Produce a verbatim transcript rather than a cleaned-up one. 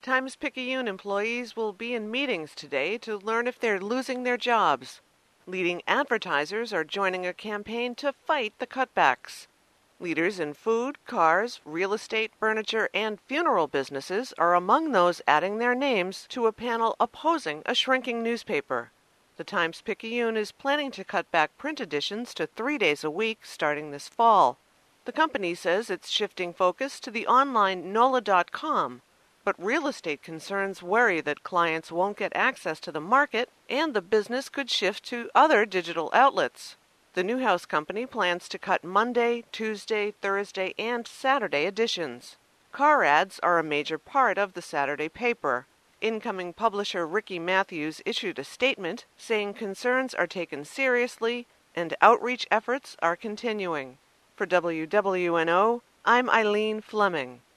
Times-Picayune employees will be in meetings today to learn if they're losing their jobs. Leading advertisers are joining a campaign to fight the cutbacks. Leaders in food, cars, real estate, furniture, and funeral businesses are among those adding their names to a panel opposing a shrinking newspaper. The Times-Picayune is planning to cut back print editions to three days a week starting this fall. The company says it's shifting focus to the online nola dot com, but real estate concerns worry that clients won't get access to the market and the business could shift to other digital outlets. The Newhouse Company plans to cut Monday, Tuesday, Thursday, and Saturday editions. Car ads are a major part of the Saturday paper. Incoming publisher Ricky Matthews issued a statement saying concerns are taken seriously and outreach efforts are continuing. For W W N O, I'm Eileen Fleming.